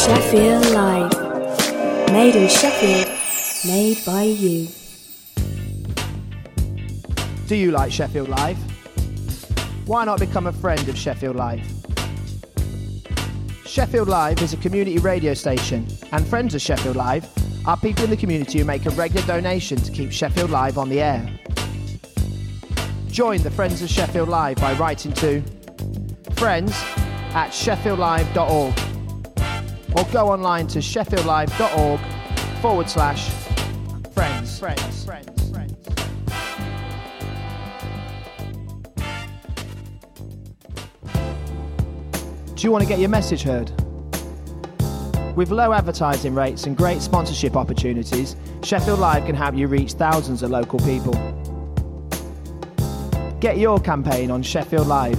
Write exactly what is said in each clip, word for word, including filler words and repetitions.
Sheffield Live. Made in Sheffield, made by you. Do you like Sheffield Live? Why not become a friend of Sheffield Live? Sheffield Live is a community radio station, and friends of Sheffield Live are people in the community who make a regular donation to keep Sheffield Live on the air. Join the Friends of Sheffield Live by writing to friends at sheffield live dot org or go online to sheffieldlive.org forward slash friends. Friends, friends, friends. Do you want to get your message heard? With low advertising rates and great sponsorship opportunities, Sheffield Live can help you reach thousands of local people. Get your campaign on Sheffield Live.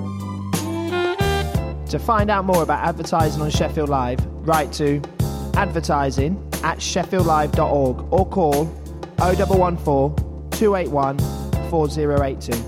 To find out more about advertising on Sheffield Live, write to advertising at sheffield live dot org or call oh one one four, two eight one, four oh eight two.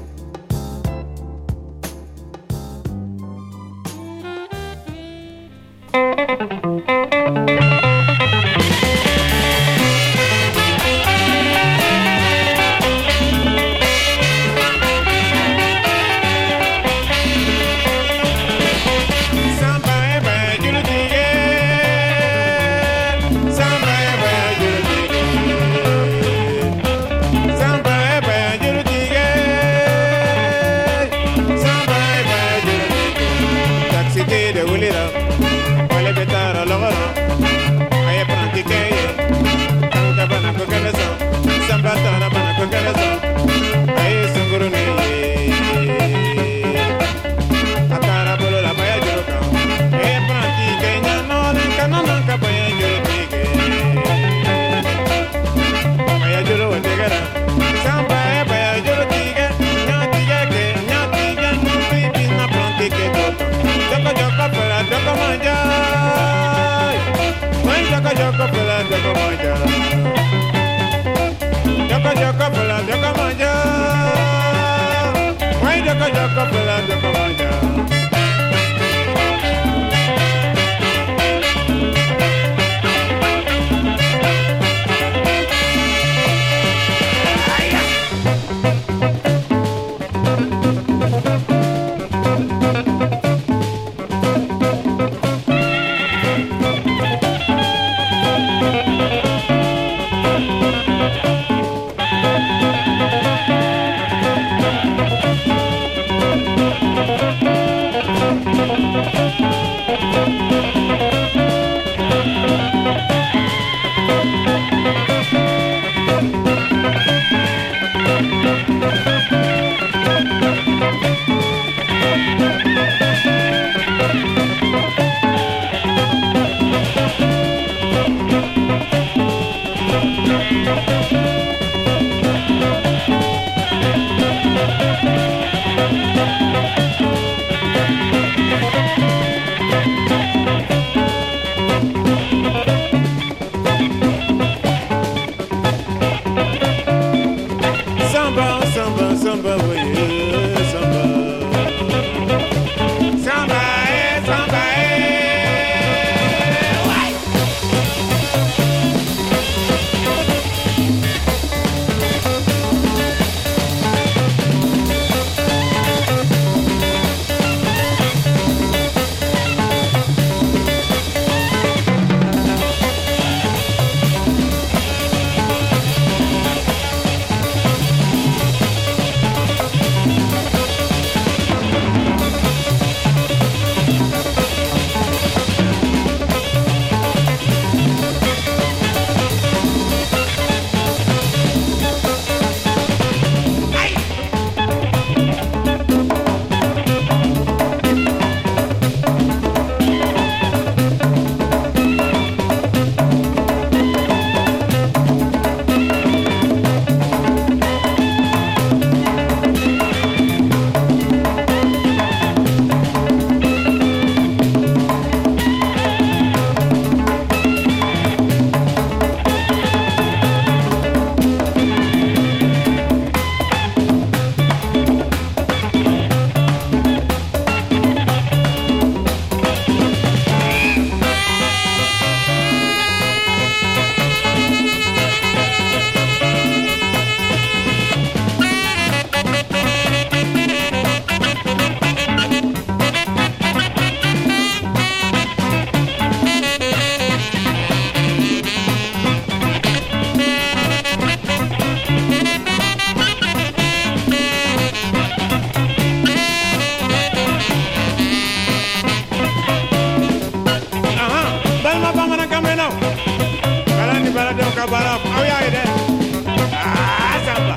kabara awya ide ah samba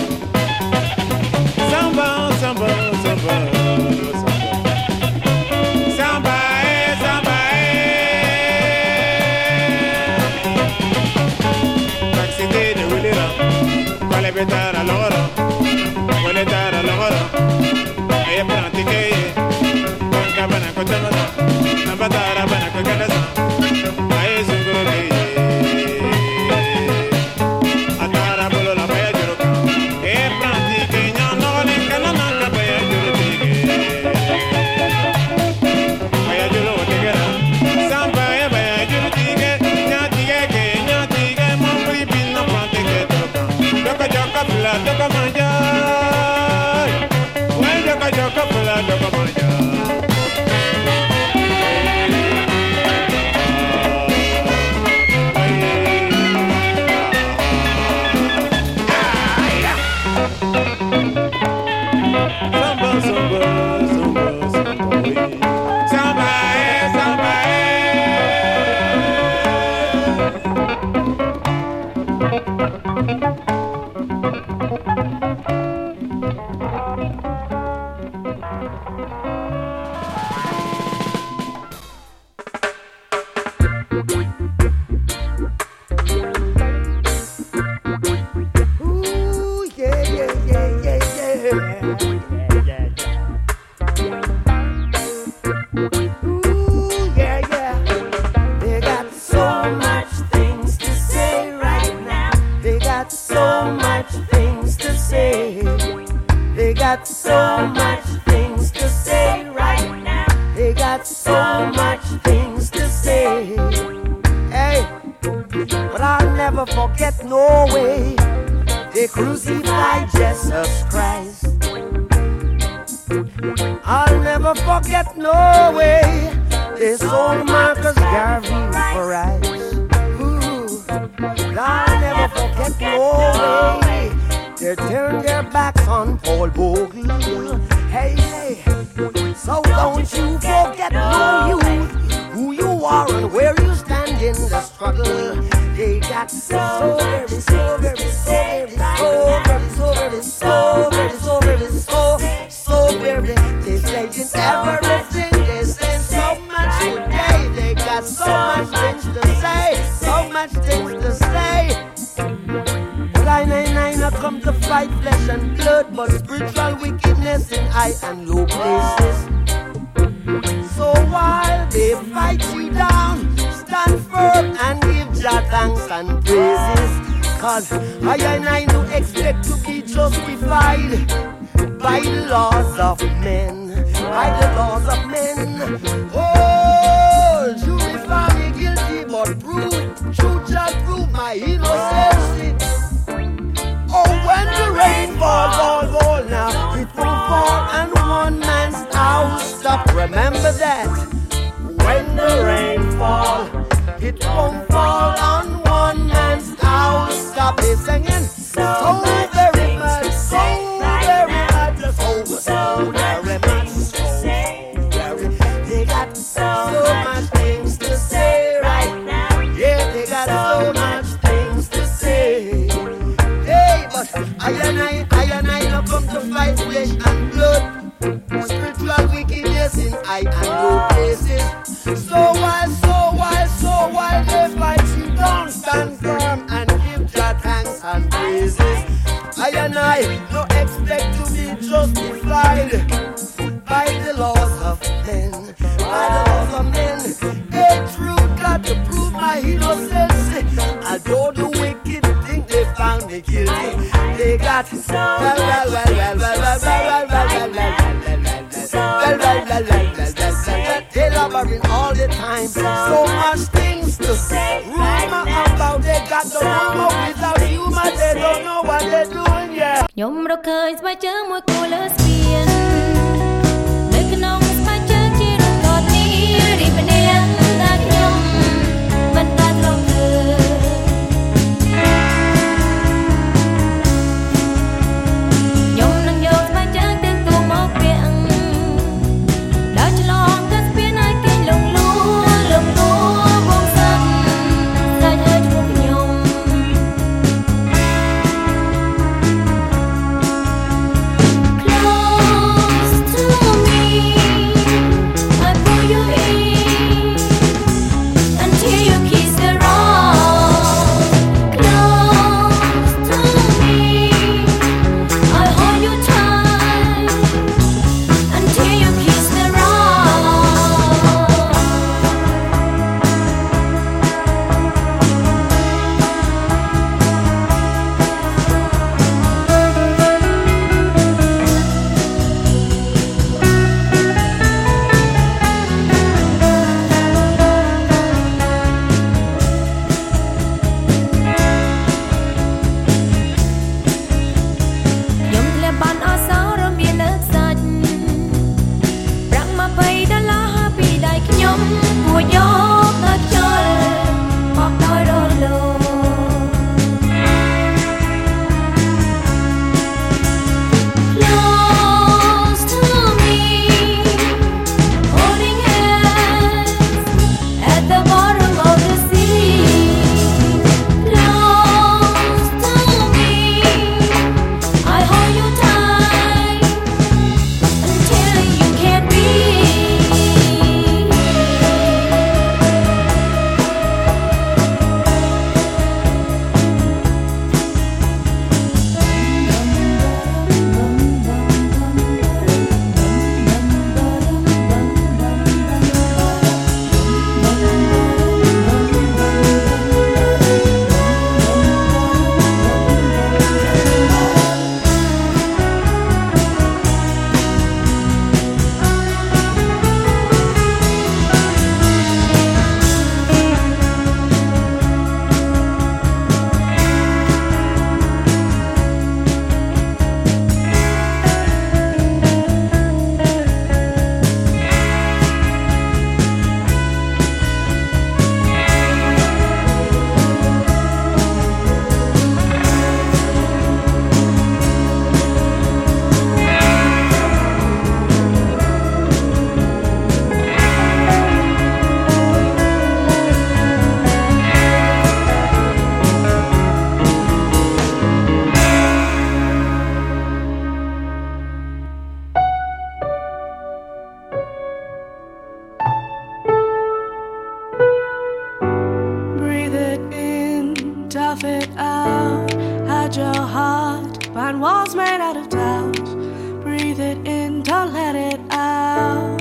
samba samba samba samba eh samba eh taxide de wilera quale betara loro quale tara loro e pratiche cabana kotama nabatara bana kagana ay sunguro atara bolo la baya juro e pratiche nyano ne kana nanga baya juro tige baya juro tigera samba e baya juro tige nya tige ke nya tige mambri bin na pratiche toka doka joka pula doka manja wai doka joka pula doka manja Nhom rau khơi vai chớ môi cô lỡ xiên nơi cái nông vai chớ chỉ được còn đi đi bên đen ta nhom vẫn ta rau khơi nhom nâng dâu vai chớ tiếng cô móc biển đã cho lo cất biến ai cây lồng lúa lồng lúa bông xanh ta nhớ chụp nhom Guard your heart behind walls made out of doubt. Breathe it in, don't let it out.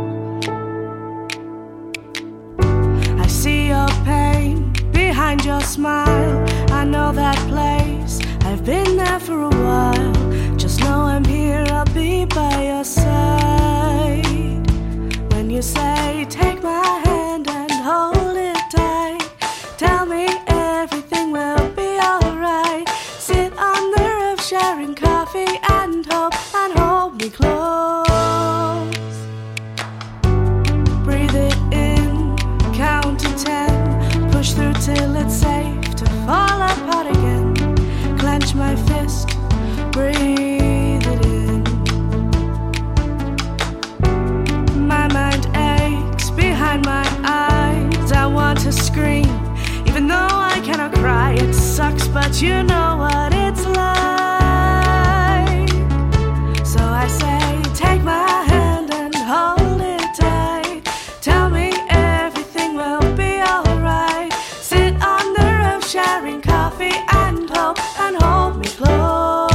I see your pain behind your smile. I know that place, I've been there for a while. Just know I'm here, I'll be by your side. When you say, take my hand and hold it tight, tell me everything will be alright. Sit on the roof sharing coffee and hope, and hold me close. Breathe it in, count to ten, push through till it's safe to fall apart again. Clench my fist, breathe it in. My mind aches behind my eyes. I want to scream, even though I cannot cry. It sucks, but you know what it's like. So I say, take my hand and hold it tight. Tell me everything will be alright. Sit on the roof sharing coffee and hope, and hold me close.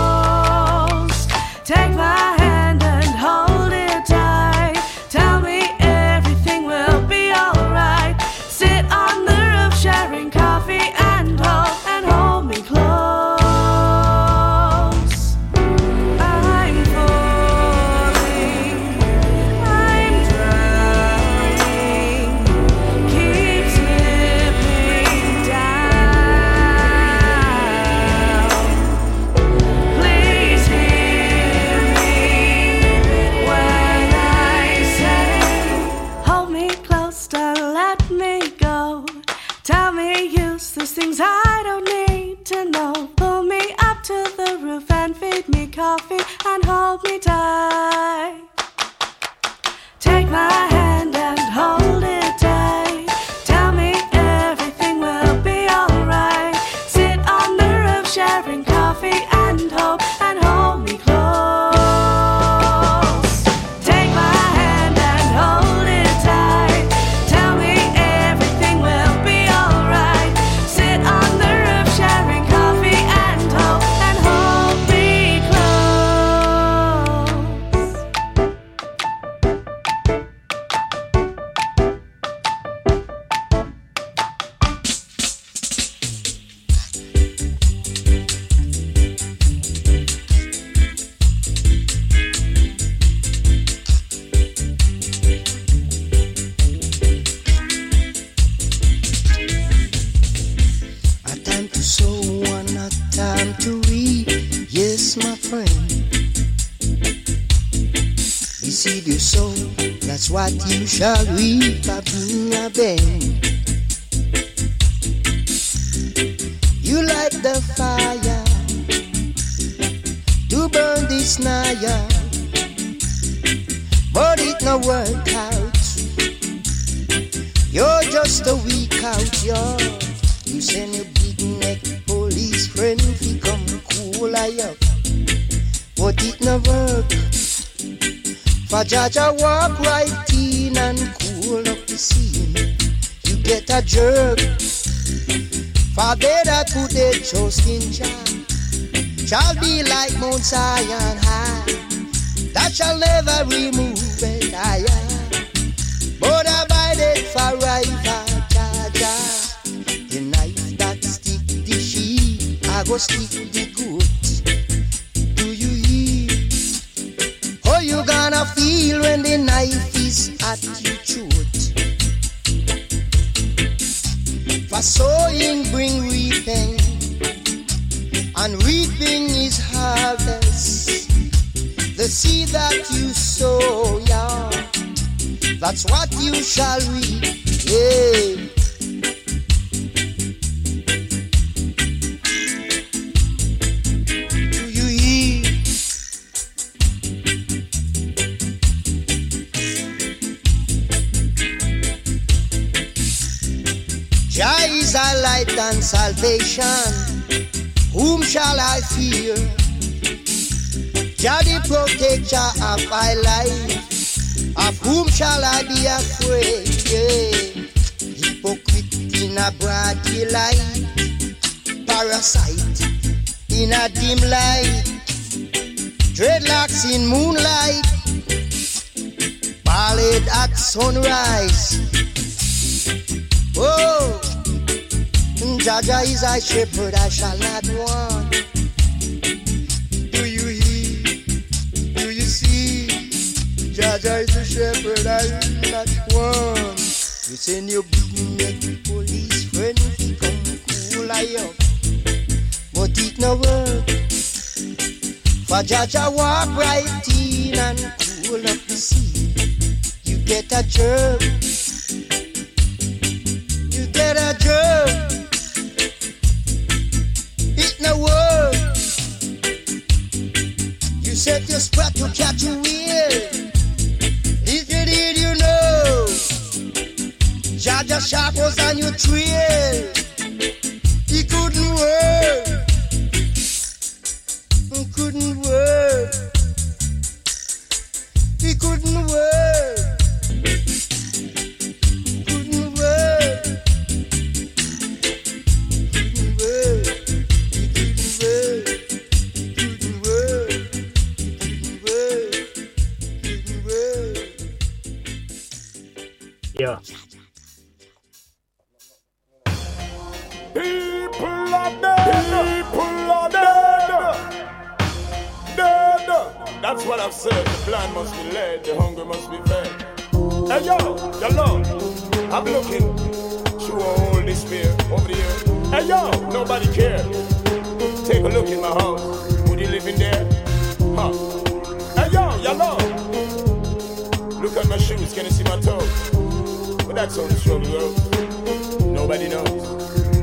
Take my hand and hold it tight. Tell me everything will be alright. Sit on the roof sharing coffee and hope, and hold me close. I'm falling, I'm drowning, keep slipping down. Please hear me when I say, hold me close, don't let me go. Tell me useless things I don't need to know. Pull me up to the roof and feed me coffee and hold me tight. Take my hand and hold it tight. Tell me everything will be alright. Sit on the roof sharing coffee and hope, and hold me close. Take my hand and hold it tight. Tell me everything will be alright. Sit on the roof sharing coffee and hope, and hold me A time to sow and a time to reap. Yes, my friend. The seed you sow, that's what you shall reap. I bring a bend. You light the fire to burn this naya, but it no work out. You're just a week out, yo. You send your big neck police friend to come cool I up, but it no work. For Jaja walk right in and cool up the scene, you get a jerk. For they that put their trust in Jah shall be like Mount Zion high, that shall never remove it higher, but abided forever. Jaja, the knife that stick the sheep, I go stick the goat. Do you hear? How you gonna feel when the knife is at your throat? For sowing bring reaping, and reaping is harvest. The seed that you sow, yeah, that's what you shall reap. Yeah. Do you hear? Jah is our light and salvation. Whom shall I fear? Jah the protector of my life. Of whom shall I be afraid? Yeah. Hypocrite in a broad daylight, parasite in a dim light, dreadlocks in moonlight, ballad at sunrise. Oh, Jaja is a shepherd, I shall not want. Do you hear? Do you see? Jaja is a shepherd, I will not want. You send your big neck police friend, he come cool I up, but it no work. For Jaja walk right in and cool up the sea. You get a jerk, you get a jerk. It no work. You set your spot to catch a wheel. If you did, you know, Jaja Sharp was on your trail. He couldn't work. He couldn't work. He couldn't work. Couldn't work. Couldn't work. He couldn't work. He couldn't work. He couldn't work. Couldn't work. Yeah. People are dead. People are dead. Dead. That's what I've said. The blind must be led. The hungry must be fed. Hey yo, yo Lord, I'm looking through all despair over there. Hey yo, nobody cares. Take a look in my house. Would you live in there? Huh? Hey yo, yo Lord, look at my shoes. Can you see my toes? But that's on the struggle, girl. Nobody knows.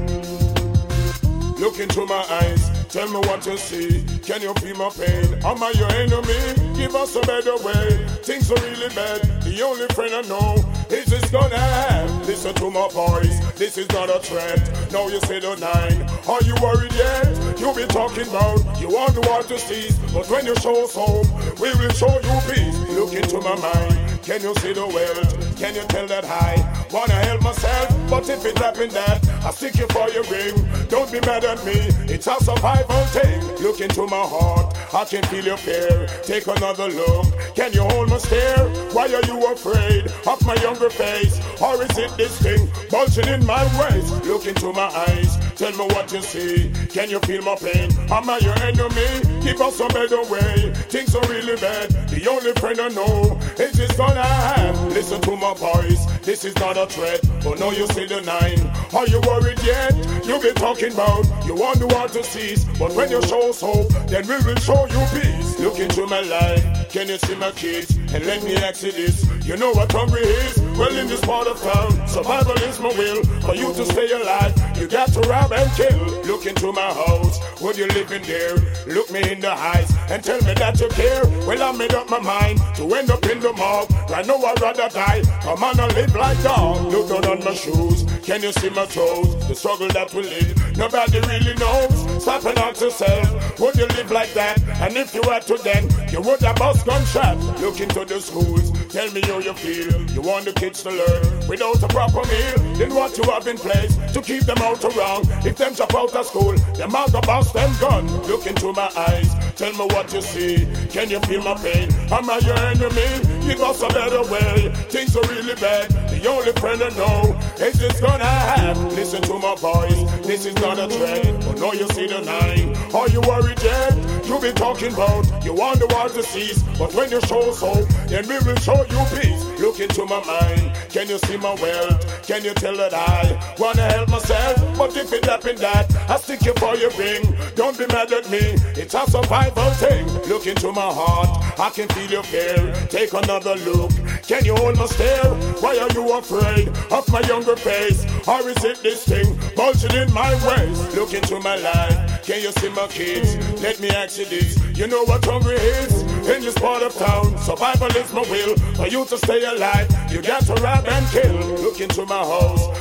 Look into my eyes, tell me what you see. Can you feel my pain? Am I your enemy? Give us a better way. Things are really bad. The only friend I know is this gonna have. Listen to my voice, this is not a threat. Now you say the nine. Are you worried yet? You be talking about you want the war to cease, but when you show us home, we will show you peace. Look into my mind. Can you see the wealth? Can you tell that I wanna help myself? But if it happened that I stick you for your ring, don't be mad at me, it's a survival thing. Look into my heart, I can feel your fear. Take another look, can you hold my stare? Why are you afraid of my younger face? Or is it this thing bulging in my waist? Look into my eyes, tell me what you see. Can you feel my pain? Am I your enemy? Give us a better way. Things are really bad, the only friend I know is this gun I have. Listen to my voice, this is not a threat. Oh no, you see the nine. Are you worried yet? You be talking about you want the war to cease, but when you show us hope, then we will show you peace. Look into my life, can you see my kids? And let me ask you this, you know what hungry is? Well, in this part of town, survival is my will. For you to stay alive, you got to rob and kill. Look into my house, would you live in there? Look me in the eyes and tell me that you care. Well, I made up my mind to end up in the mob. I know I'd rather die, come on and live like dog. Look down on my shoes, can you see my toes? The struggle that we live, nobody really knows. Stop and ask yourself, would you live like that? And if you had to then, you would have bust gunshot. Look into the schools, tell me how you feel. You want the kids to learn without a proper meal. Then what you have in place to keep them out around. If them drop out of school, them out the bust them gun. Look into my eyes, tell me what you see. Can you feel my pain? Am I your enemy? Give us a better way. Things are really bad, the only friend I know is this gun I have. Listen to my voice, this is not a threat. But now you see the nine. Are you worried yet? You be talking about you want the war to cease, but when you show us hope, then we will show you peace. Look into my mind, can you see my wealth? Can you tell that I wanna help myself? But if it happened that I stick you for your ring, don't be mad at me, it's a survival thing. Look into my heart, I can feel your fear. Take another look, can you hold my stare? Why are you afraid of my younger face? Or is it this thing bulging in my waist? Look into my life, can you see my kids? Let me ask you this, you know what hungry is? In this part of town, survival is my will. For you to stay alive, you got to rob and kill. Look into my house,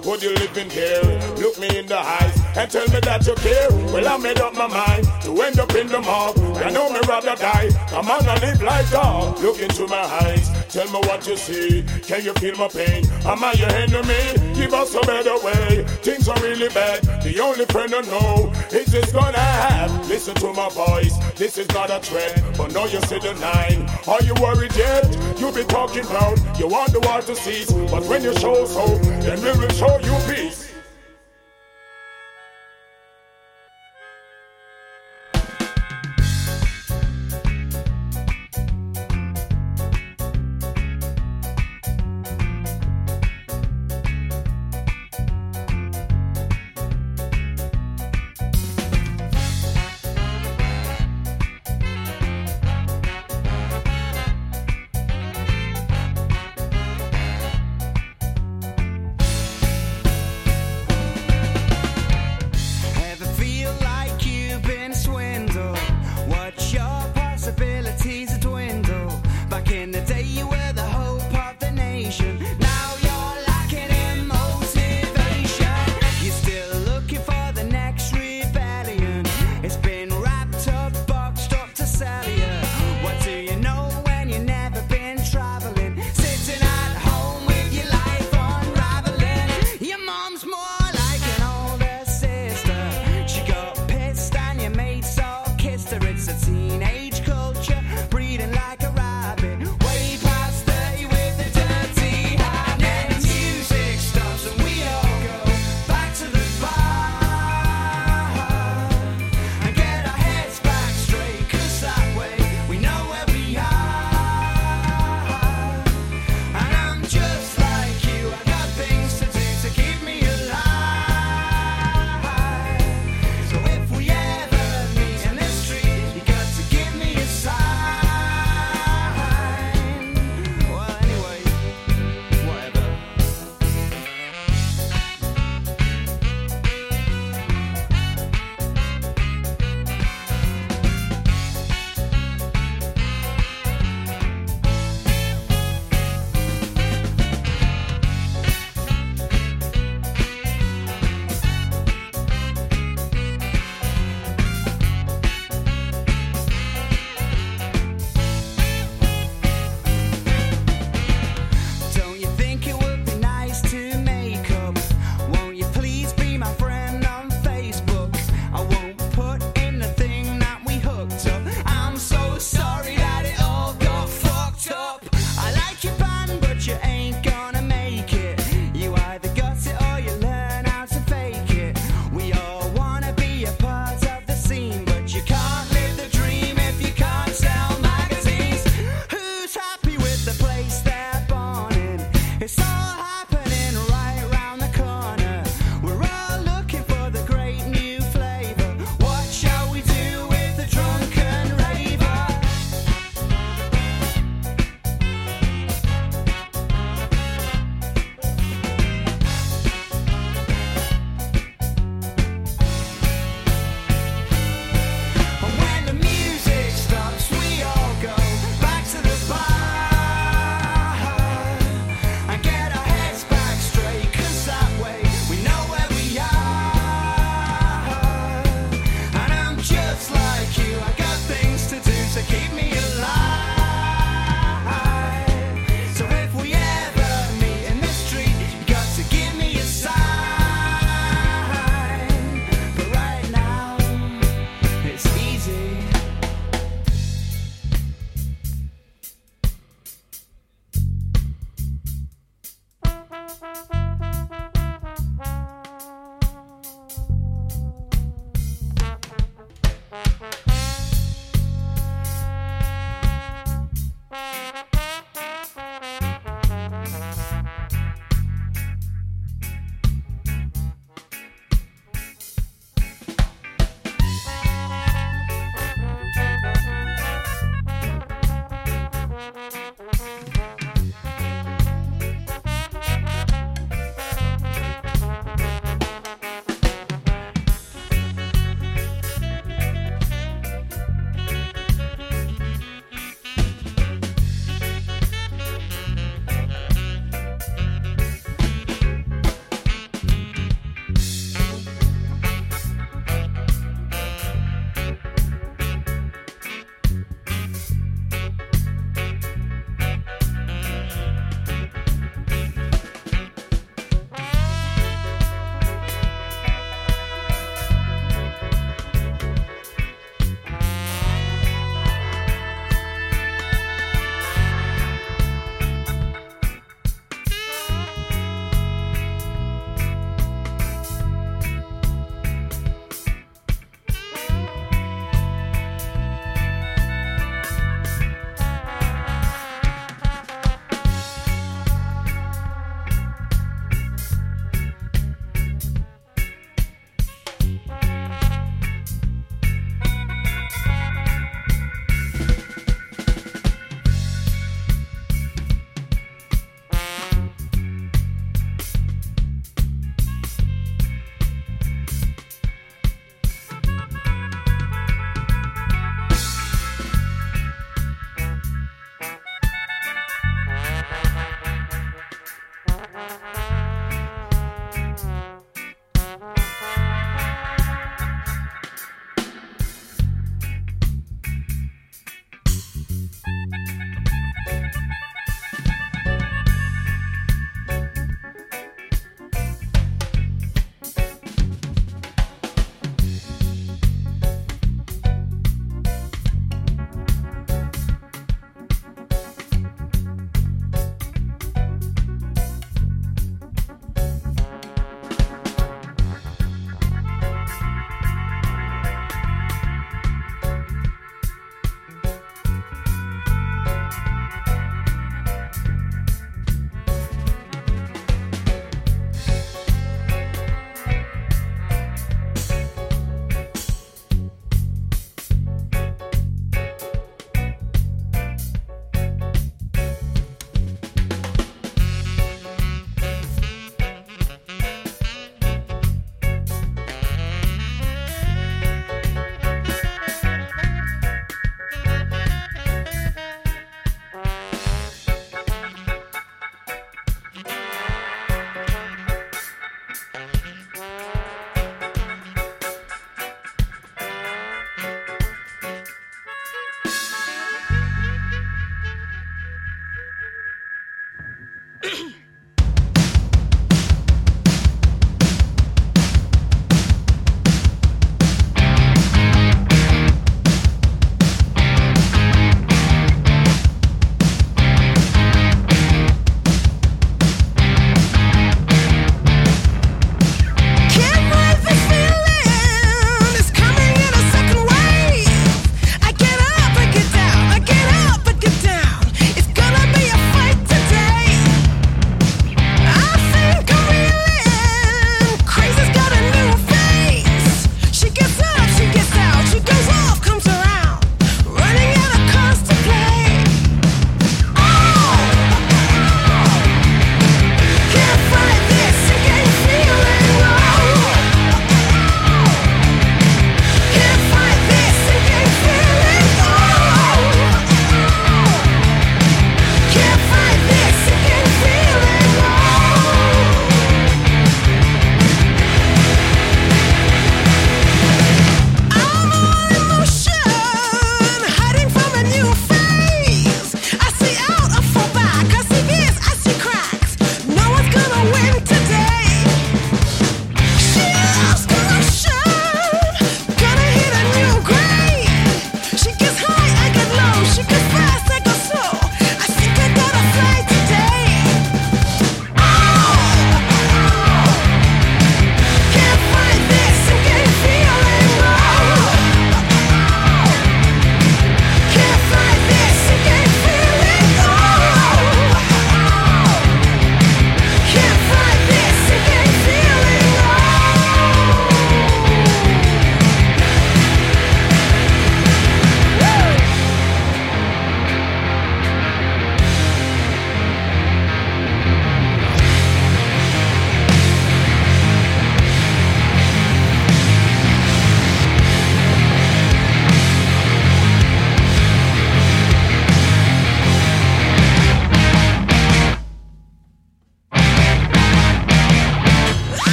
would you live in there? Look me in the eyes and tell me that you care. Well, I made up my mind to end up in the mob. I know me rather die. Come on, I live like dog. Look into my eyes, tell me what you see. Can you feel my pain? Am I your enemy? Give us a better way. Things are really bad. The only friend I know is this gonna have. Listen to my voice. This is not a threat, but now you see the nine. Are you worried yet? You be talking loud. You want the war to cease, but when you show hope, then we will show you peace.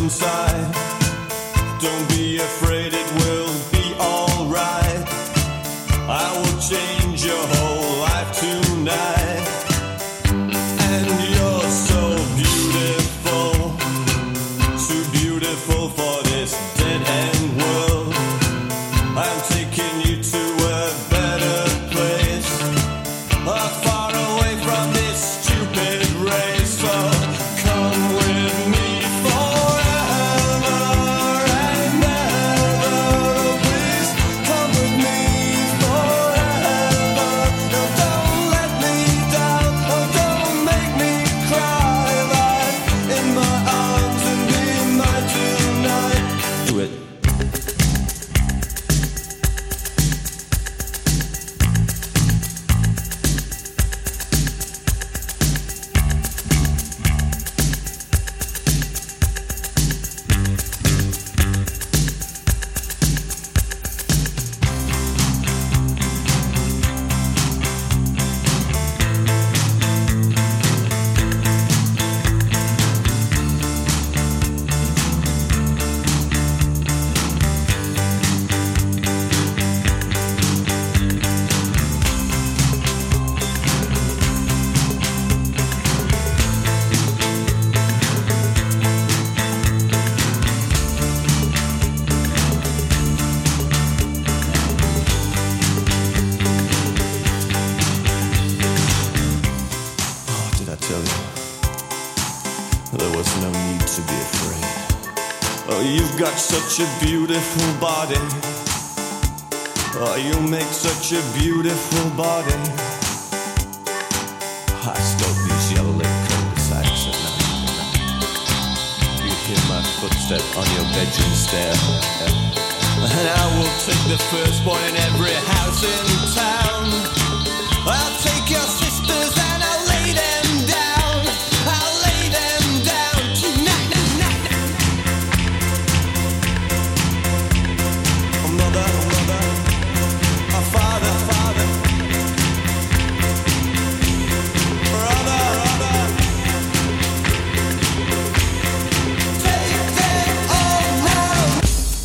inside. Don't be afraid, it will be alright. I will change your whole life tonight. And you're so beautiful, too beautiful for this dead-end world. I'm taking you to a better place, uh, far away from this stupid race. So come with me forever and ever. Please come with me forever. No, don't let me down. Oh, don't make me cry. Lie in my arms and be mine tonight. Do it. There was no need to be afraid. Oh, you've got such a beautiful body. Oh, you make such a beautiful body. I stop these yellow lit cul-de-sacs at night. You hear my footstep on your bedroom stair. And I will take the first boy in every house in town. I'll take your sisters and I'll lay them down. I'll lay them down tonight. Mother, mother, a father, father, brother, brother. Take them all now.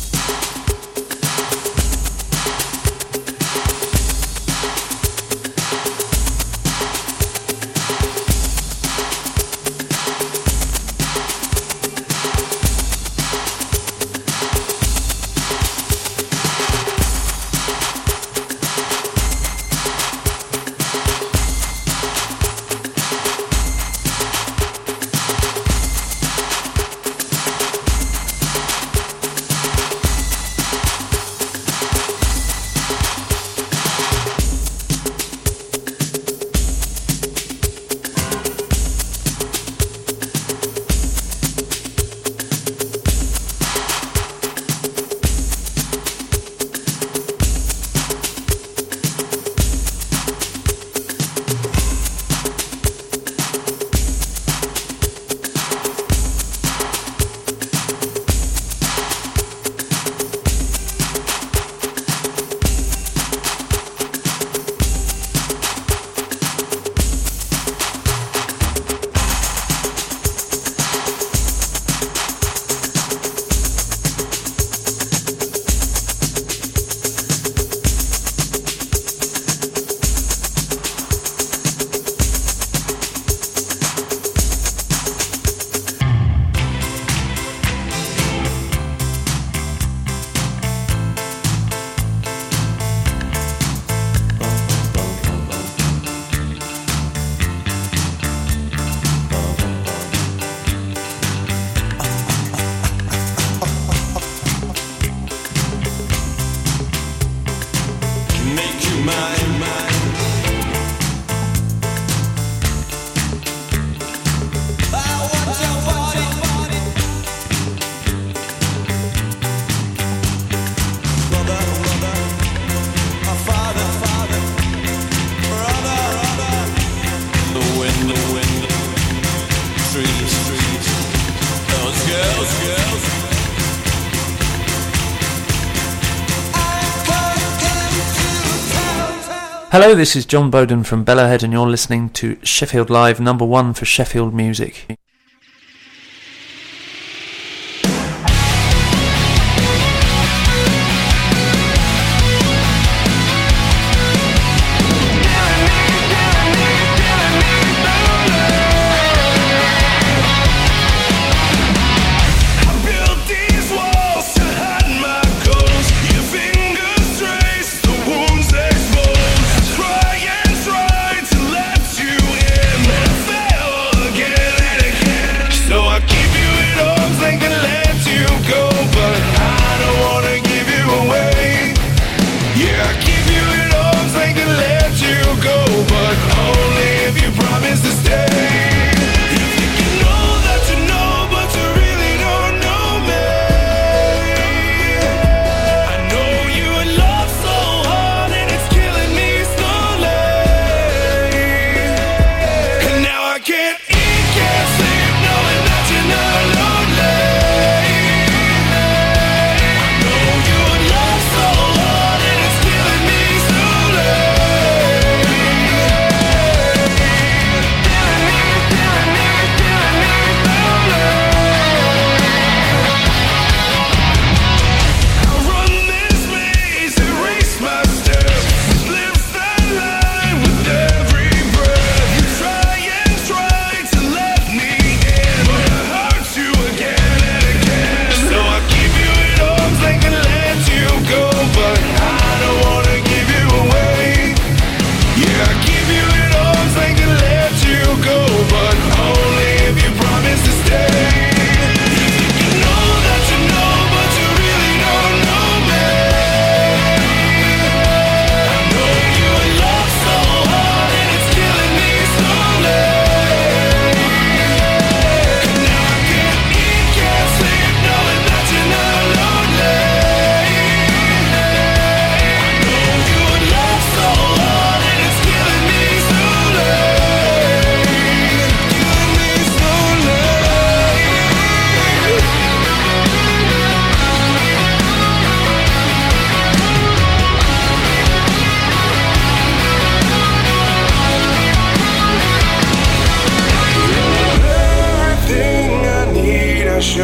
Hello, this is John Bowden from Bellowhead and you're listening to Sheffield Live, number one for Sheffield music.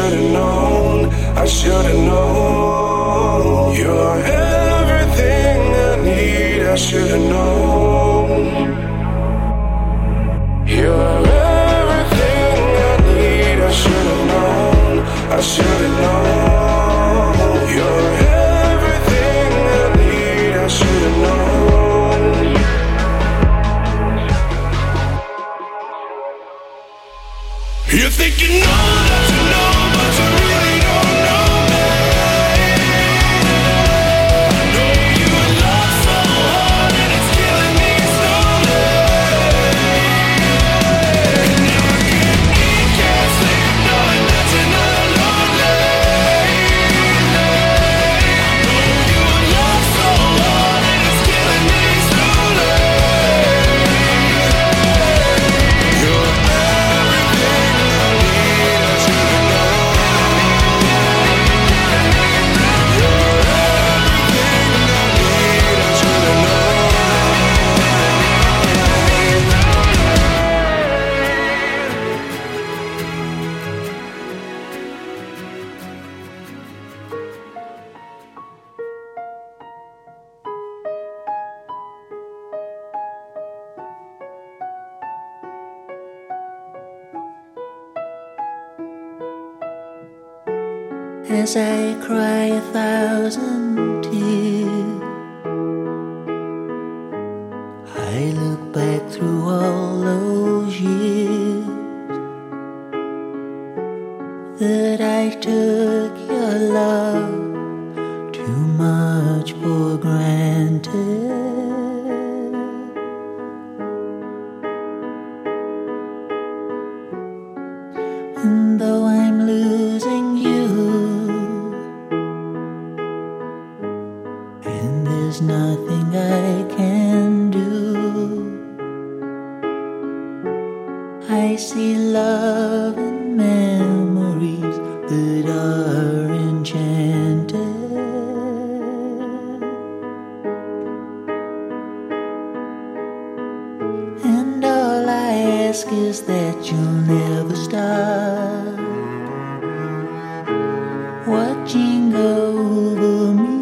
should've known, I should've known. You're everything I need, I should've known. You're everything I need, I should've known, I should've known. You're everything I need, I should've known. You think you know that you know, but you really don't know me. I know you love so hard and it's killing me slowly. And now I can't eat, can't sleep, knowing that you're not lonely. I know you love so hard and it's killing me slowly. You're as I cry a thousand tears, I look back through all those years that I took your love too much for granted. And though I'm losing you, and there's nothing I can do, I see love and memories that are enchanted. And all I ask is that you'll never stop watching over me,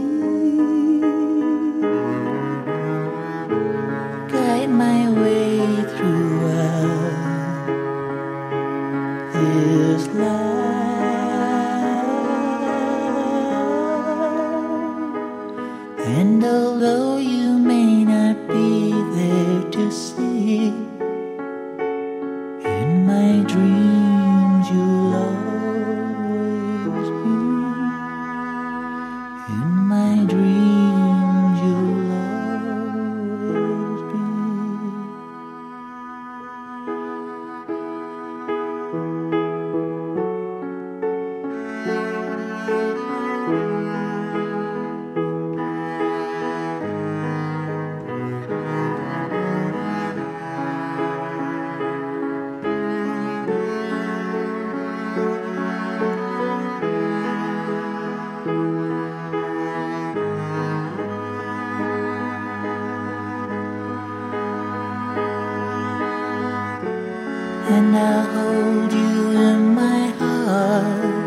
guide my way throughout this life. And although you may not be there to see, in my dreams you'll always be. In my dreams you'll always be. And I'll hold you in my heart,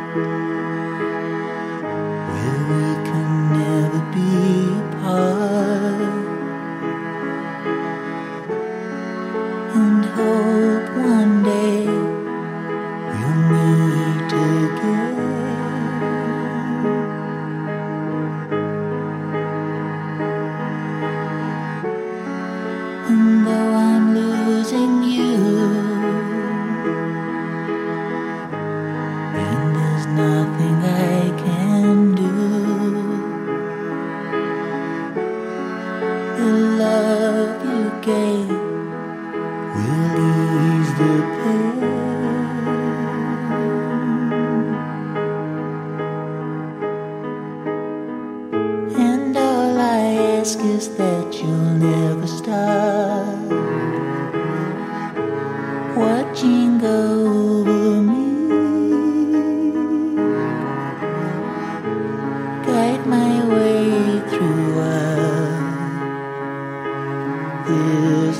where we can never be apart, and hope one day we'll meet again. And though I'm losing you, nothing I can do, the love you gave will ease the pain. And all I ask is that you'll never stop watching over me, guide my way throughout this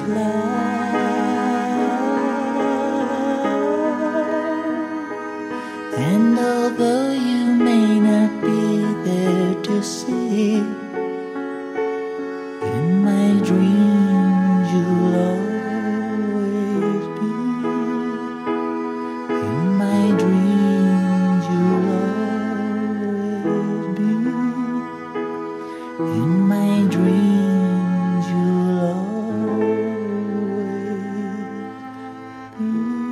life. And although you may not be there to see, in my dreams you'll always be. In my dreams you'll always be. In my dreams you'll always be.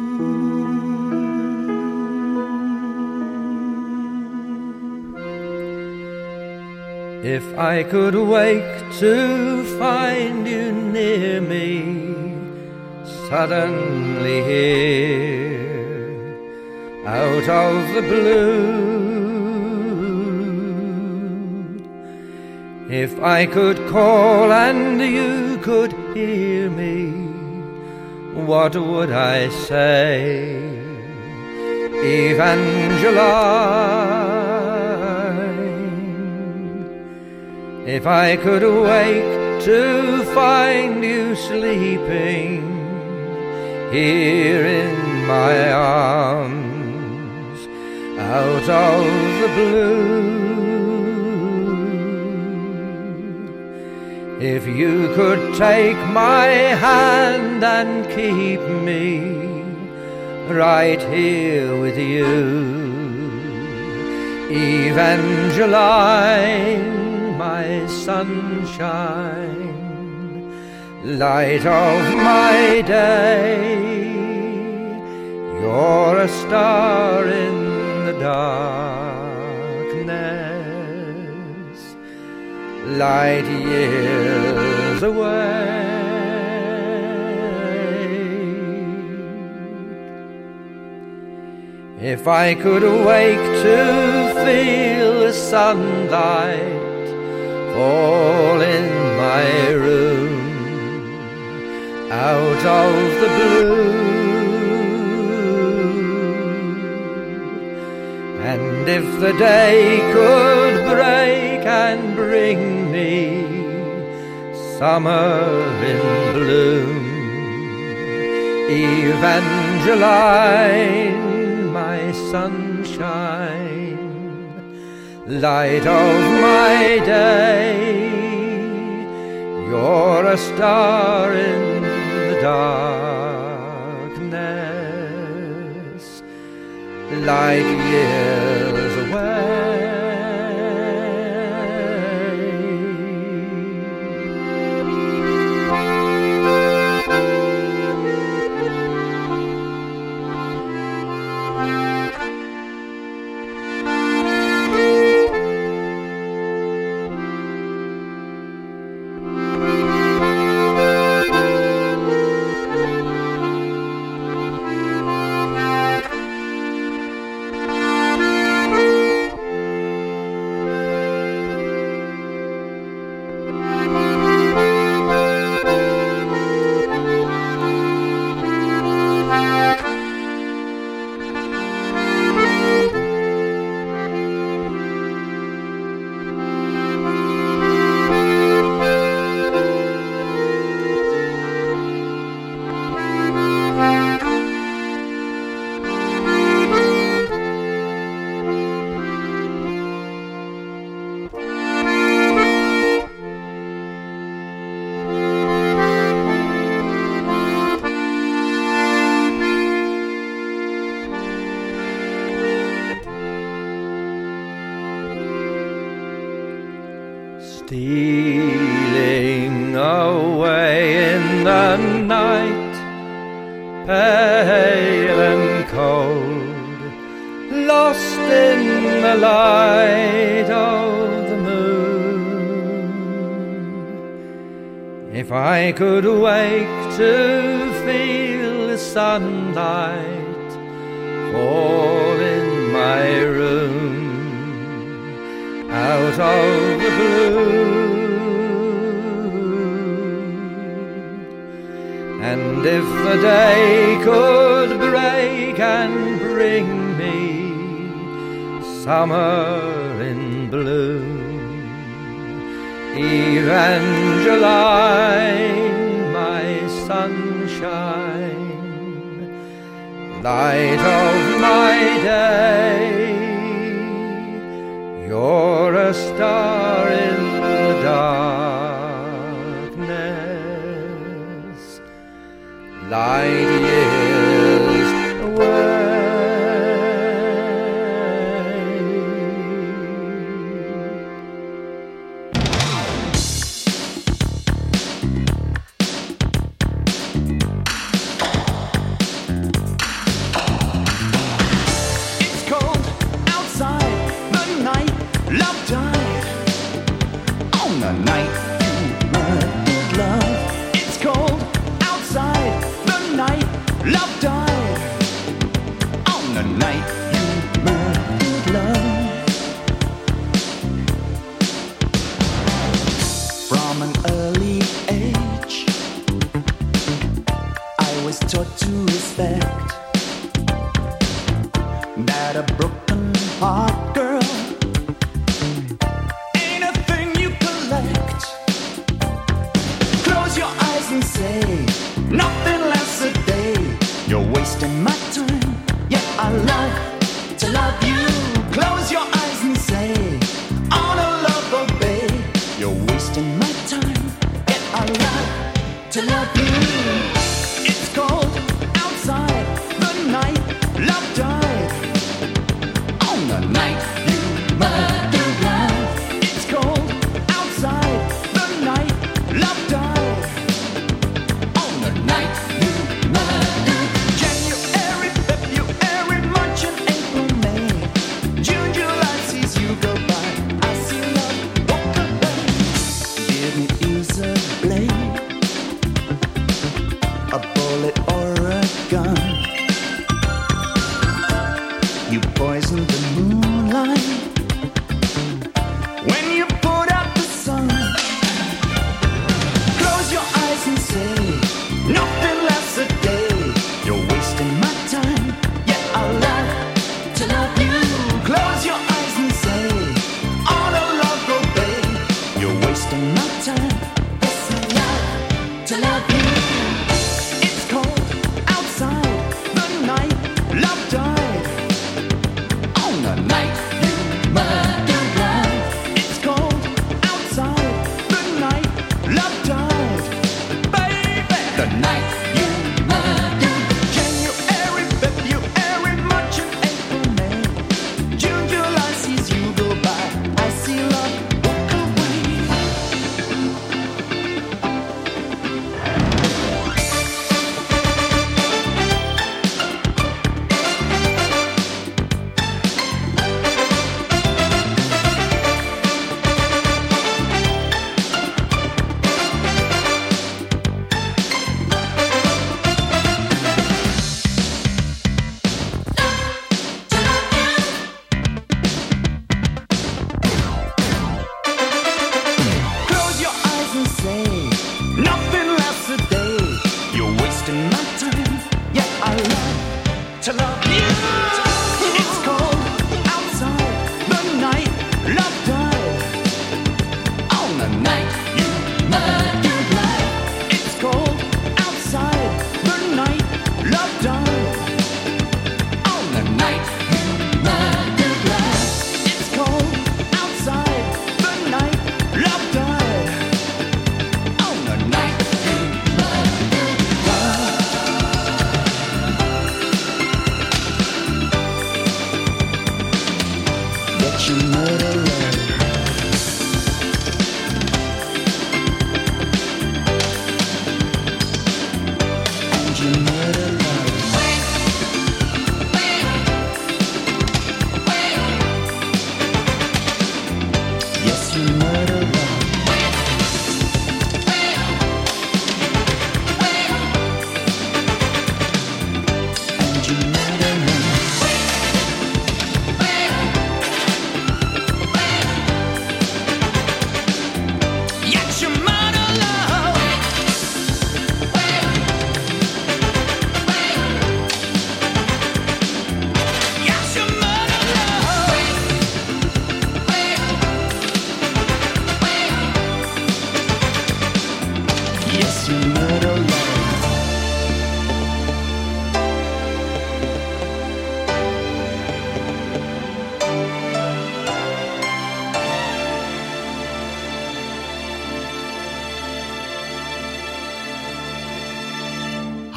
If I could wake to find you near me, suddenly here, out of the blue, if I could call and you could hear me, what would I say? Evangeline, if I could wake to find you sleeping here in my arms, out of the blue, if you could take my hand and keep me right here with you, Evangeline, my sunshine, light of my day, you're a star in the darkness, light years away. If I could awake to feel the sunlight fall in my room, out of the blue, and if the day could break and bring me summer in bloom, Evangeline, my sunshine, light of my day, you're a star in the darkness, light years away. Stealing away in the night, pale and cold, lost in the light of the moon. If I could wake to feel the sunlight fall in my room, out of the blue, and if the day could break and bring me summer in bloom, Evangeline, my sunshine, light of my day, a star in the darkness, light years away.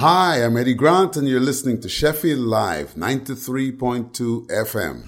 Hi, I'm Eddie Grant, and you're listening to Sheffield Live, ninety-three point two F M.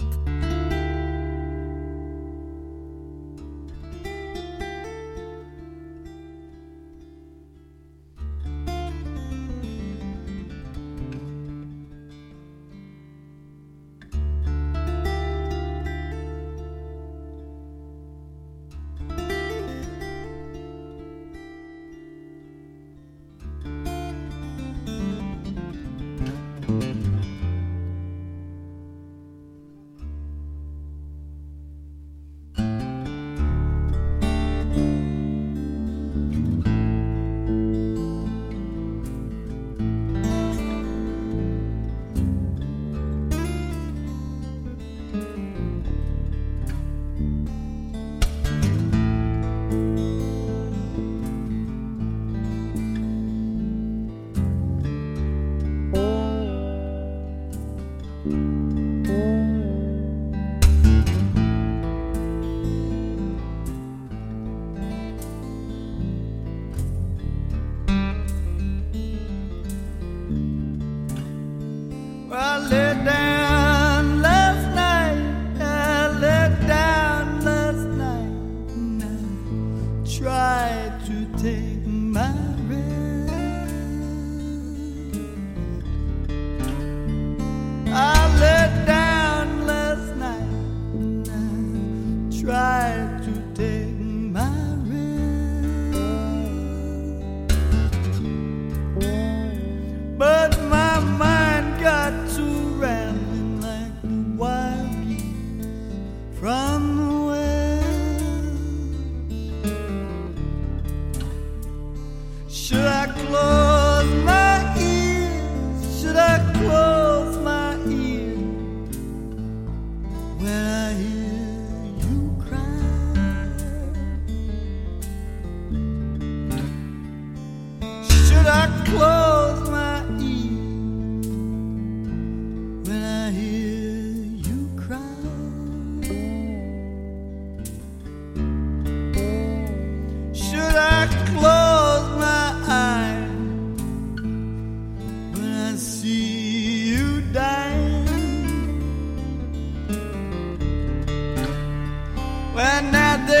When at the